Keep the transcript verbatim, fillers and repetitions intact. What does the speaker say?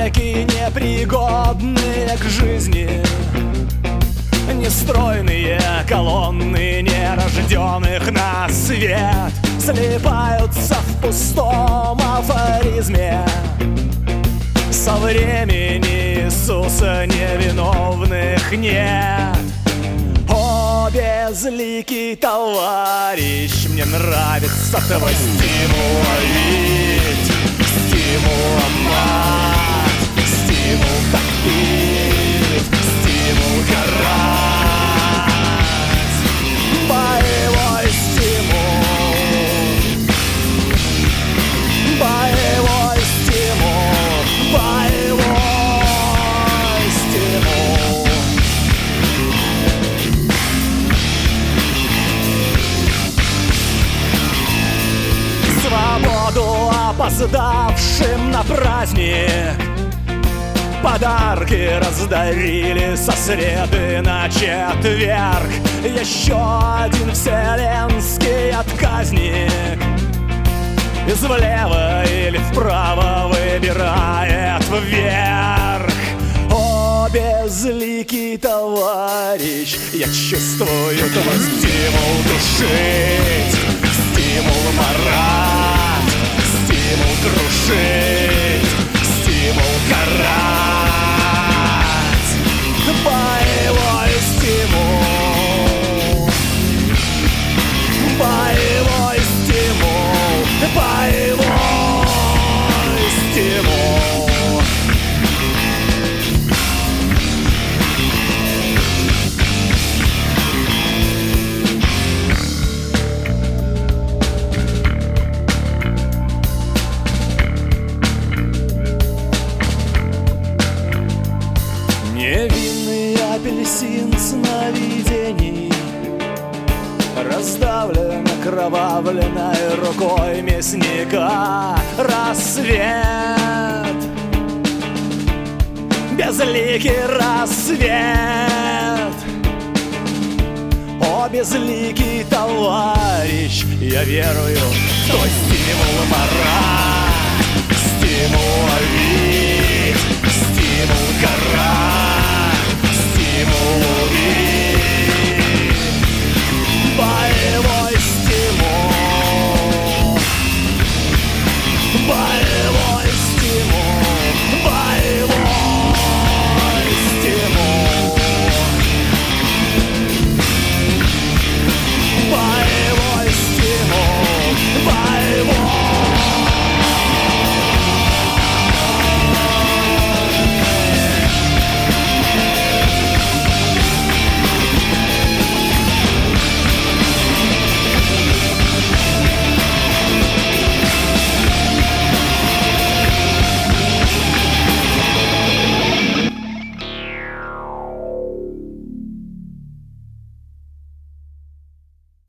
Веки непригодные к жизни, нестройные колонны нерожденных на свет слипаются в пустом афоризме. Со времени Иисуса невиновных нет. О, безликий товарищ, мне нравится твой стимул ловить, стимул ломать, стимул топить, стимул горать. Боевой стимул, боевой стимул, боевой стимул. Свободу опоздавшим на праздник подарки раздарили со среды на четверг. Еще один вселенский отказник из влево или вправо выбирает вверх. О, безликий товарищ, я чувствую твой стимул душить, стимул марать, стимул крушить, стимул карать. Боевой стимул, боевой стимул, боевой стимул. Невинный апельсин сновидений раздавлен окровавленной рукой мясника. Рассвет, безликий рассвет. О, безликий товарищ, я верую в твой стимул марать, стимул ловить, стимул горать.